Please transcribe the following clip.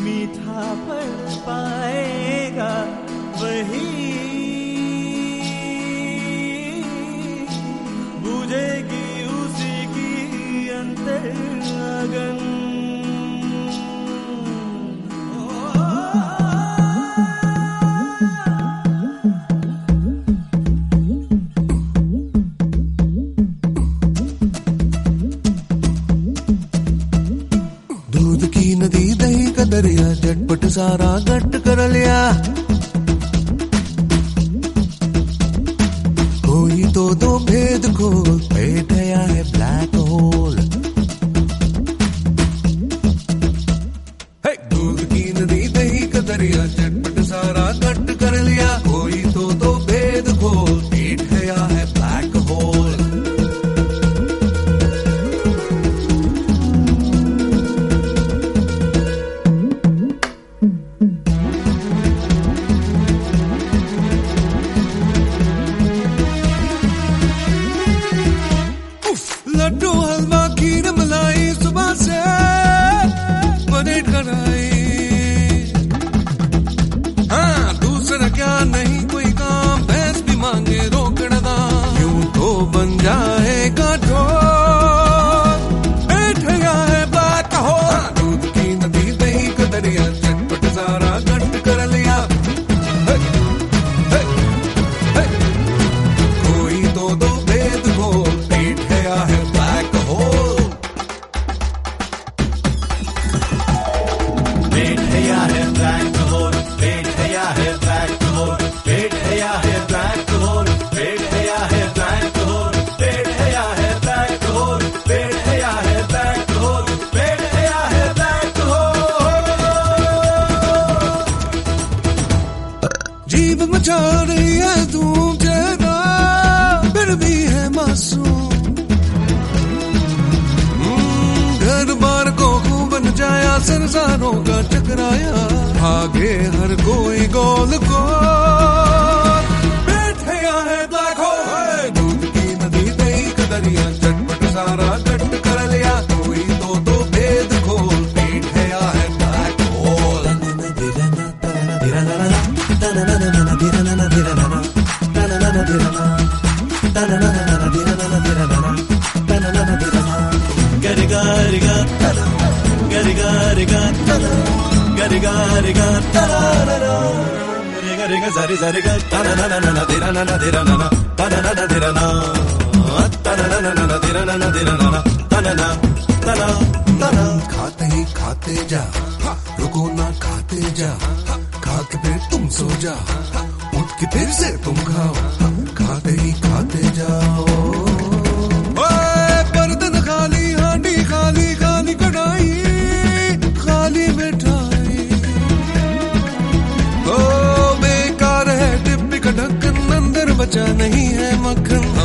मीठा पन पाएगा वही बुझेगी उसी की अंतर अगन। दूध की नदी दही का दरिया झटपट सारा गट कर लिया। कोई तो दो भेद खोल पेट गया है ब्लैक होल। दूध की नदी दही का दरिया झटपट सारा गट कर लिया। कोई तो दो भेद खोल पेट गया है ब्लैक होल। लड्डू हलवा खीर मलाई सुबह से बने कराई। हाँ दूसरा क्या नहीं कोई काम भैंस भी मांगे रोकड़ा दाम। यूं तो बन जाएगा ढोल पेट गया है ब्लैक होल। दूध की नदी दही का दरिया झटपट सारा गट कर लिया। कोई तो दो भेद खोल पेट गया है ब्लैक होल। पेट गया है ब्लैक होल। पेट गया है ब्लैक होल। पेट गया है ब्लैक होल। पेट गया है ब्लैक होल। पेट गया है ब्लैक होल। पेट गया है ब्लैक होल। पेट गया है ब्लैक होल। जीव मचा रही है धूम जरा फिर भी है मासूम। घर बार को बन जाया संसारों का टकराया। भागे हर कोई गोल को पेट गया है ब्लैक होल। दूध की नदी दही का दरिया झटपट सारा गट कर लिया। कोई तो दो भेद खोल पेट गया है black hole. Gariga riga tala, gariga riga tala, gariga riga tala la la. Gariga riga zari zari ga tala la la la dira la la dira la la tala la la dira la tala la la la dira la la dira la tala la tala tala. खाते ही खाते जा रुको ना खाते जा। खा के फिर तुम सो जा उठ के फिर से तुम खाओ। खाते ही खाते जाओ। बर्तन खाली हांडी खाली खाली कढ़ाई खाली मिठाई। ओ बेकार है डिब्बी का ढक्कन अंदर बचा नहीं है मक्खन।